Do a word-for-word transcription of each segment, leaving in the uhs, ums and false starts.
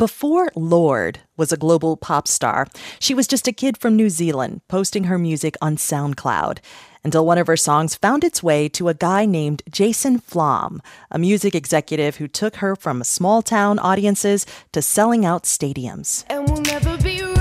before Lorde was a global pop star, she was just a kid from New Zealand posting her music on SoundCloud until one of her songs found its way to a guy named Jason Flom, a music executive who took her from small-town audiences to selling out stadiums. And we'll never be royal.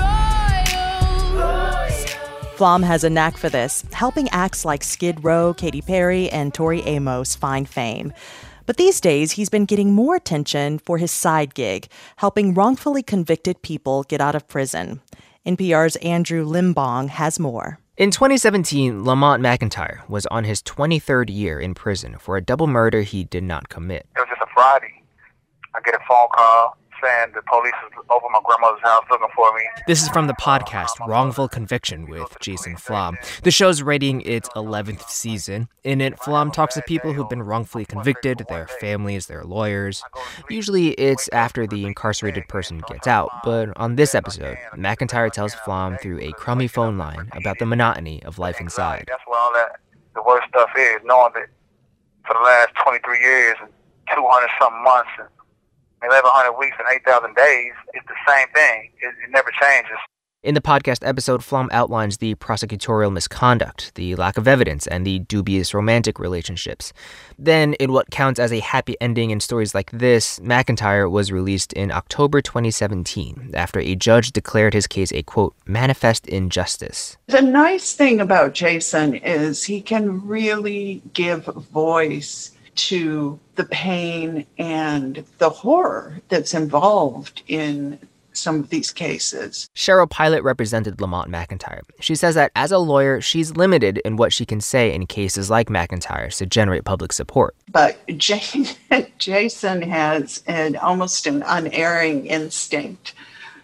Flom has a knack for this, helping acts like Skid Row, Katy Perry, and Tori Amos find fame. But these days, he's been getting more attention for his side gig, helping wrongfully convicted people get out of prison. N P R's Andrew Limbong has more. In twenty seventeen, Lamont McIntyre was on his twenty-third year in prison for a double murder he did not commit. It was just a Friday. I get a phone call saying the police is over my grandmother's house looking for me. This is from the podcast Wrongful Conviction with Jason Flom. The show's rating its eleventh season. In it, Flom talks to people who've been wrongfully convicted, their families, their lawyers. Usually it's after the incarcerated person gets out, but on this episode, McIntyre tells Flom through a crummy phone line about the monotony of life inside. That's what all that, the worst stuff is, knowing that for the last twenty-three years and two hundred something months and eleven hundred weeks and eight thousand days, it's the same thing. It, it never changes. In the podcast episode, Flom outlines the prosecutorial misconduct, the lack of evidence, and the dubious romantic relationships. Then, in what counts as a happy ending in stories like this, McIntyre was released in October twenty seventeen after a judge declared his case a, quote, manifest injustice. The nice thing about Jason is he can really give voice to the pain and the horror that's involved in some of these cases. Cheryl Pilot represented Lamont McIntyre. She says that as a lawyer, she's limited in what she can say in cases like McIntyre's to generate public support. But Jason has an almost an unerring instinct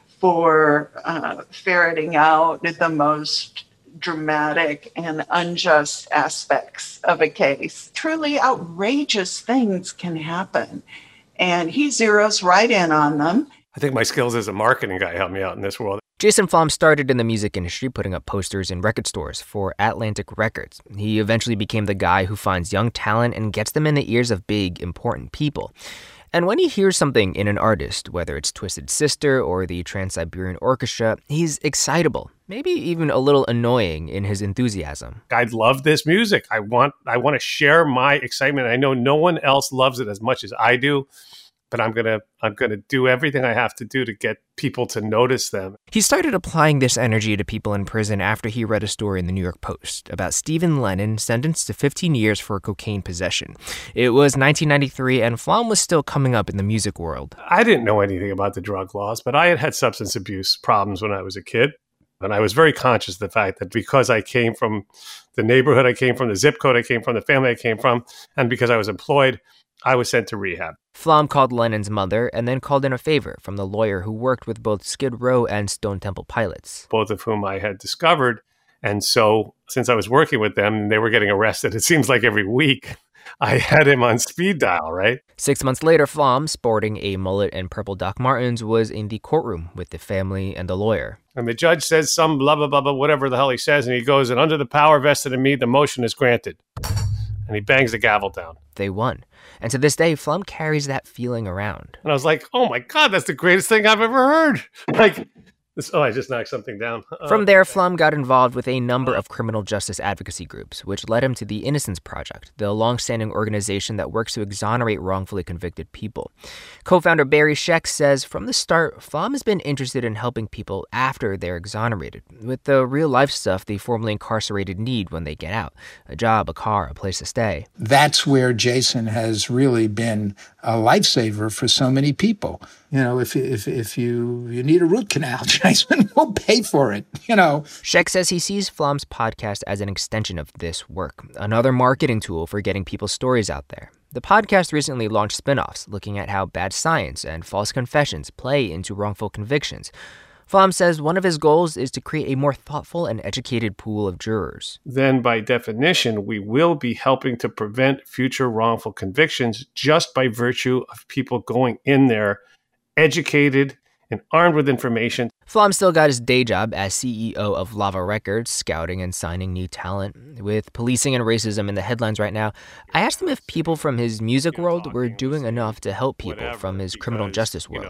for uh, ferreting out the most dramatic and unjust aspects of a case. Truly outrageous things can happen, and he zeroes right in on them. I think my skills as a marketing guy helped me out in this world. Jason Flom started in the music industry, putting up posters in record stores for Atlantic Records. He eventually became the guy who finds young talent and gets them in the ears of big, important people. And when he hears something in an artist, whether it's Twisted Sister or the Trans-Siberian Orchestra, he's excitable, maybe even a little annoying in his enthusiasm. I love this music. I want I want to share my excitement. I know no one else loves it as much as I do, but I'm gonna I'm gonna do everything I have to do to get people to notice them. He started applying this energy to people in prison after he read a story in the New York Post about Stephen Lennon sentenced to fifteen years for cocaine possession. It was nineteen ninety-three, and Flom was still coming up in the music world. I didn't know anything about the drug laws, but I had had substance abuse problems when I was a kid. And I was very conscious of the fact that because I came from the neighborhood I came from, the zip code I came from, the family I came from, and because I was employed, I was sent to rehab. Flom called Lennon's mother and then called in a favor from the lawyer who worked with both Skid Row and Stone Temple Pilots, both of whom I had discovered. And so since I was working with them and they were getting arrested, it seems like every week, I had him on speed dial, right? Six months later, Flom, sporting a mullet and purple Doc Martens, was in the courtroom with the family and the lawyer. And the judge says some blah, blah, blah, blah, whatever the hell he says. And he goes, and under the power vested in me, the motion is granted. And he bangs the gavel down. They won. And to this day, Flom carries that feeling around. And I was like, oh my God, that's the greatest thing I've ever heard. Like, this, oh, I just knocked something down. Uh, From there, Flom got involved with a number of criminal justice advocacy groups, which led him to the Innocence Project, the long-standing organization that works to exonerate wrongfully convicted people. Co-founder Barry Scheck says, from the start, Flom has been interested in helping people after they're exonerated, with the real-life stuff the formerly incarcerated need when they get out: a job, a car, a place to stay. That's where Jason has really been a lifesaver for so many people. You know, if if if you, you need a root canal, Jason will pay for it, you know. Scheck says he sees Flom's podcast as an extension of this work, another marketing tool for getting people's stories out there. The podcast recently launched spin-offs looking at how bad science and false confessions play into wrongful convictions. Flom says one of his goals is to create a more thoughtful and educated pool of jurors. Then, by definition, we will be helping to prevent future wrongful convictions just by virtue of people going in there educated and armed with information. Flom still got his day job as C E O of Lava Records, scouting and signing new talent. With policing and racism in the headlines right now, I asked him if people from his music world were doing enough to help people from his criminal justice world.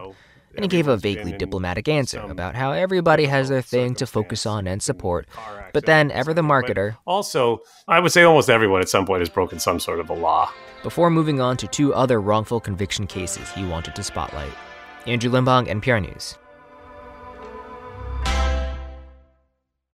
And he gave a vaguely diplomatic answer about how everybody has their thing to focus on and support. But then, ever the marketer. Also, I would say almost everyone at some point has broken some sort of a law. Before moving on to two other wrongful conviction cases he wanted to spotlight. Andrew Limbong, N P R News.